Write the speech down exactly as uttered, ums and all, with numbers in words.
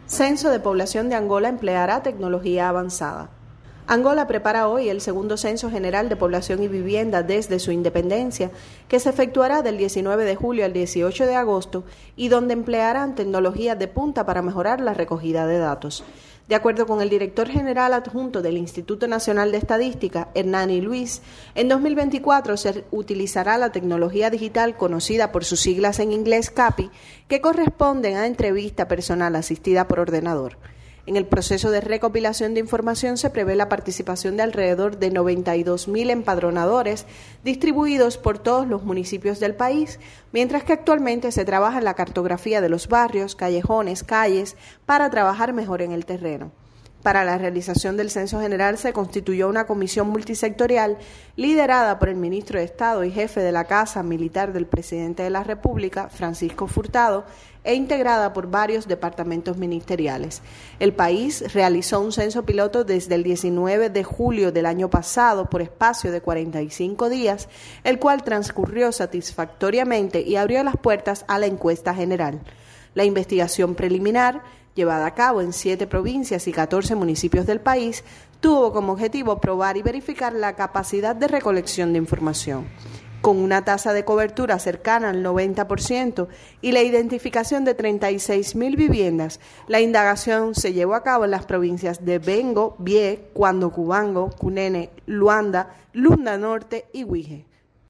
Censo de población de Angola empleará tecnología avanzada. Angola prepara hoy el segundo censo general de población y vivienda desde su independencia, que se efectuará del diecinueve de julio al dieciocho de agosto y donde emplearán tecnologías de punta para mejorar la recogida de datos. De acuerdo con el director general adjunto del Instituto Nacional de Estadística, Hernani Luis, en dos mil veinticuatro se utilizará la tecnología digital conocida por sus siglas en inglés C A P I, que corresponden a entrevista personal asistida por ordenador. En el proceso de recopilación de información se prevé la participación de alrededor de noventa y dos mil empadronadores distribuidos por todos los municipios del país, mientras que actualmente se trabaja en la cartografía de los barrios, callejones, calles, para trabajar mejor en el terreno. Para la realización del Censo General se constituyó una comisión multisectorial liderada por el ministro de Estado y jefe de la Casa Militar del Presidente de la República, Francisco Furtado, e integrada por varios departamentos ministeriales. El país realizó un censo piloto desde el diecinueve de julio del año pasado por espacio de cuarenta y cinco días, el cual transcurrió satisfactoriamente y abrió las puertas a la encuesta general. La investigación preliminar, llevada a cabo en siete provincias y catorce municipios del país, tuvo como objetivo probar y verificar la capacidad de recolección de información. Con una tasa de cobertura cercana al noventa por ciento y la identificación de treinta y seis mil viviendas, la indagación se llevó a cabo en las provincias de Bengo, Bié, Cuando Cubango, Cunene, Luanda, Lunda Norte y Huije.